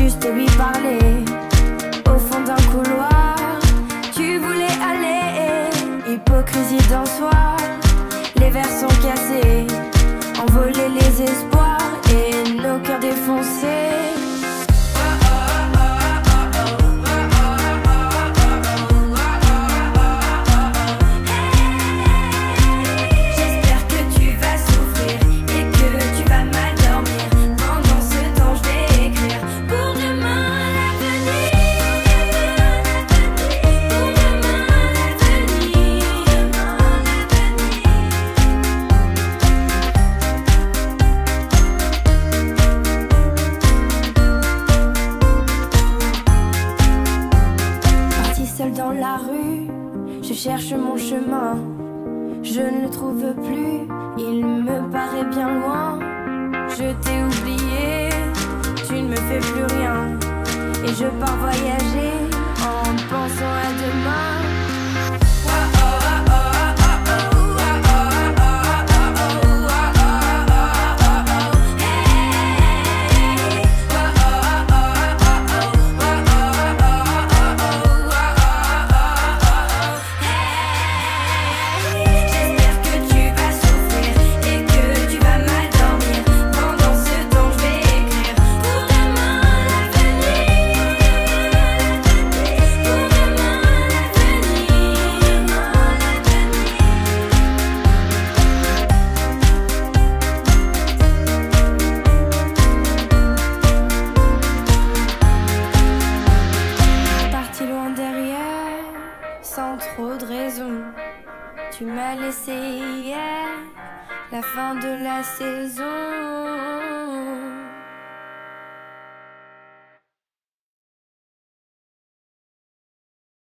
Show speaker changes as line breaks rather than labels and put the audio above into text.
juste lui parler. Au fond d'un couloir, tu voulais aller. Hypocrisie d'un soir, les verres sont cassés, envoler les espoirs et nos cœurs défoncés. Seul dans la rue, je cherche mon chemin. Je ne le trouve plus, il me paraît bien loin. Je t'ai oublié, tu ne me fais plus rien. Et je pars voyager en pensant à demain. Sans trop de raison, tu m'as laissé hier, la fin de la saison.